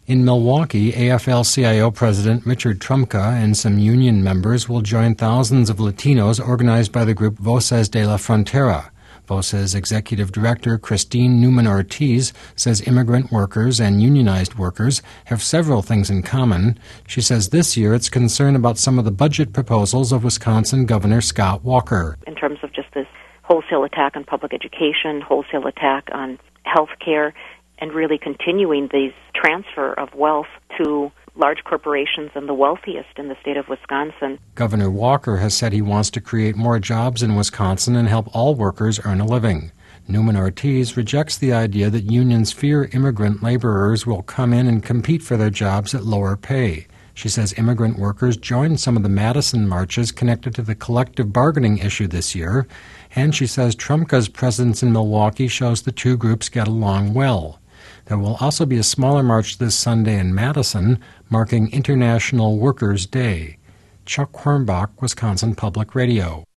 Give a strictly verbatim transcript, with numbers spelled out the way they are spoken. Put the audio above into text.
In Milwaukee, A F L C I O President Richard Trumka and some union members will join thousands of Latinos organized by the group Voces de la Frontera. Voces Executive Director Christine Newman-Ortiz says immigrant workers and unionized workers have several things in common. She says this year it's concerned about some of the budget proposals of Wisconsin Governor Scott Walker. In terms of just this wholesale attack on public education, wholesale attack on health care, and really continuing these transfer of wealth to large corporations and the wealthiest in the state of Wisconsin. Governor Walker has said he wants to create more jobs in Wisconsin and help all workers earn a living. Newman-Ortiz rejects the idea that unions fear immigrant laborers will come in and compete for their jobs at lower pay. She says immigrant workers joined some of the Madison marches connected to the collective bargaining issue this year, and she says Trumka's presence in Milwaukee shows the two groups get along well. There will also be a smaller march this Sunday in Madison, marking International Workers' Day. Chuck Hornbach, Wisconsin Public Radio.